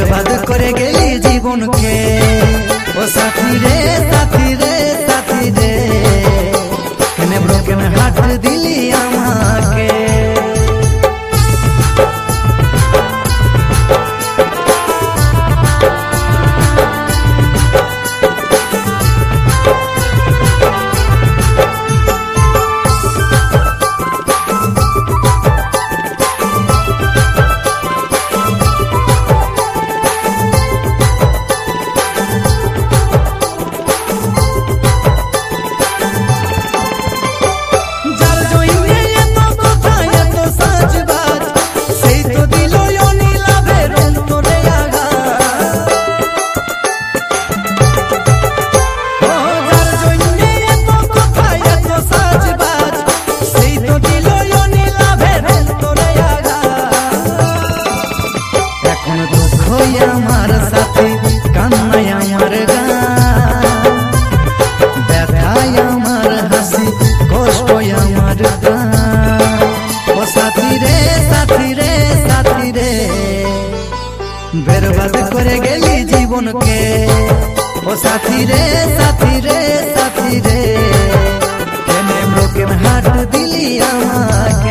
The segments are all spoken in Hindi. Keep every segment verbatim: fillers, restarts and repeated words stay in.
बर्बाद करे गेली जीवन के ओ साथी रे साथी रे साथी रे कने ब्रोकन हार्ट दिली आमाके बर्बाद करे गेली जीवन के ओ साथी रे साथी रे साथी रे कने ब्रोकन हार्ट दिली आमाके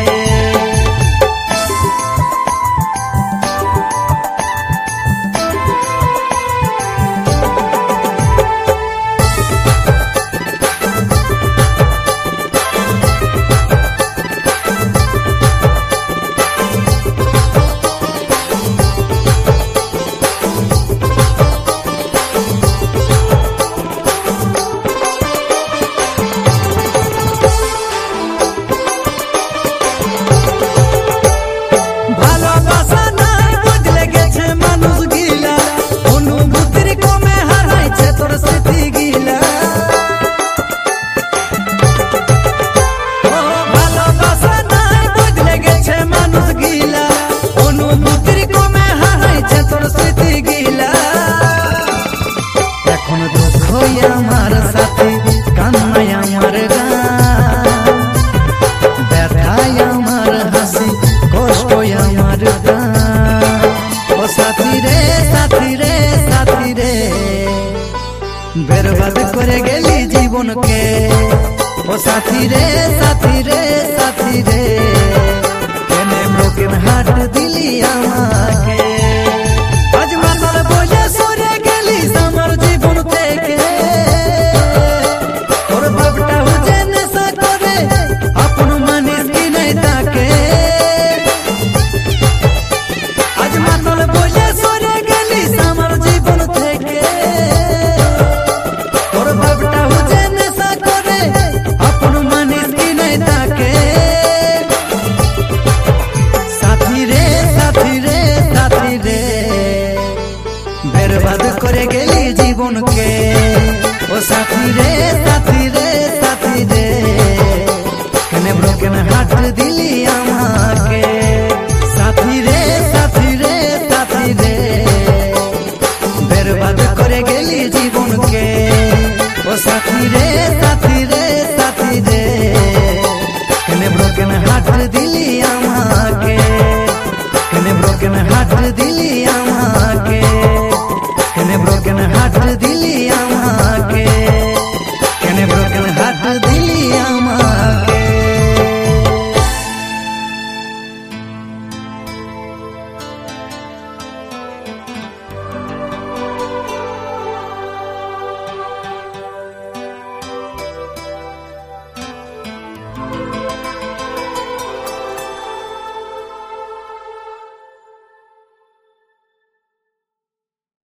बर्बाद करे गेली जीवन के ओ साथी रे साथी रे साथी रे कने ब्रोकन हार्ट दिली आमाके आज मातल बोले सोरे गेली समर जीवन থেকে তোর বাপটা হুজে নেশা করে আপন মানিস কি নাই তাকে आज मातल बोले सोरे गेली समर जीवन থেকে बर्बाद करे गेली जीवन के ओ साथी रे साथी रे साथी रे कने ब्रोकन हार्ट दिली आमाके साथी रे साथी रे साथी रे बर्बाद करे गेली जीवन के ओ साथी रे साथी रे साथी रे कने ब्रोकन हार्ट दिली आमाके कने ब्रोकन हार्ट दिली आमाके।